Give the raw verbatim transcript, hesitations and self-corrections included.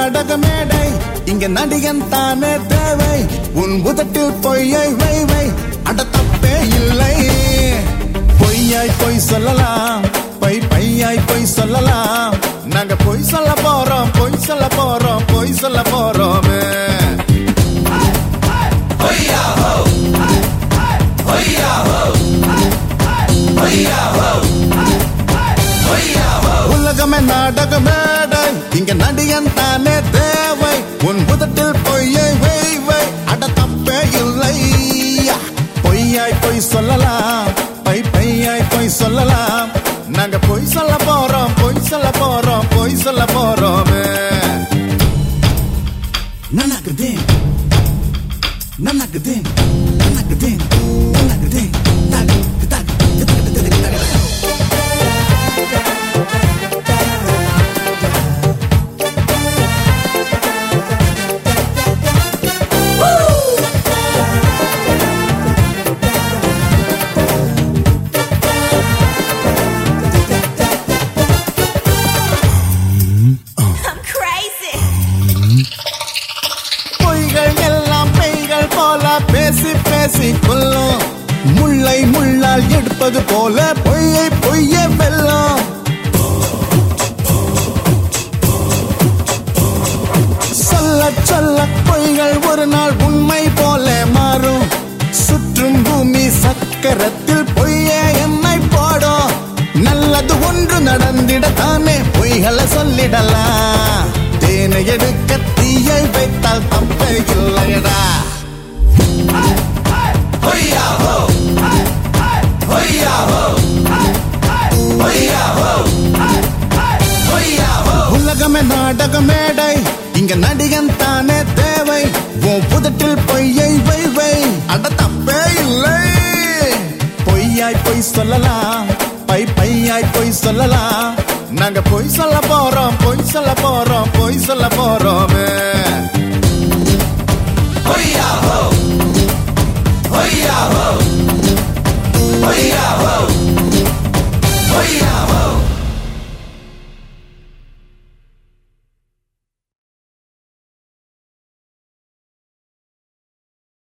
நாடக மேடை இங்க நடிகன் தானே தேவை உன் புதட்டில் பொய்யை வை வை அட தப்பே இல்லை பொய்யாய் பொய் சொல்லலாம் பை பையாய் பொய் சொல்லலாம் நாங்க பொய் சொல்ல போறோம் பொய் சொல்ல போறோம் பொய் சொல்ல போறோமே உலகமே நாடக மேடை இங்க நடிகன் தானே தேவை உன் புதட்டில் பொய்யை வை வை அட தப்பே இல்லை பொய்யாய் பொய் சொல்லலாம் பை பையாய் பொய் சொல்லலாம் நாங்க பொய் சொல்ல போறோம் பொய் சொல்ல போறோம் பொய் சொல்ல போறோமே நனக்குதே நனக்குதே நனக்குதே நனக்குதே தக தக தக தக பேசி பேசி கொல்லும் முல்லை முள்ளால் எடுப்பது போல பொய்யை பொய்யே வெல்லும் சொல்ல சொல்ல பொய்கள் ஒரு நாள் உண்மை போல மாறும் சுற்றும் பூமி சக்கரத்தில் பொய்யே என்னை போடும் நல்லது ஒன்று நடந்திட தானே பொய்களை சொல்லிடலாம் தேனை எடுக்க தீயை வைத்தால் தப்பே இல்லையடா உலகமே நாடக மேடை இங்க நடிகன் தானே தேவை உன் புதட்டில் பொய்யை வை வை அட தப்பே இல்லை பொய்யாய் பொய் சொல்லலாம் பை பையாய் பொய் சொல்லலாம் நாங்க பொய் சொல்ல போறோம் பொய் சொல்ல போறோம் பொய் சொல்ல போறோமே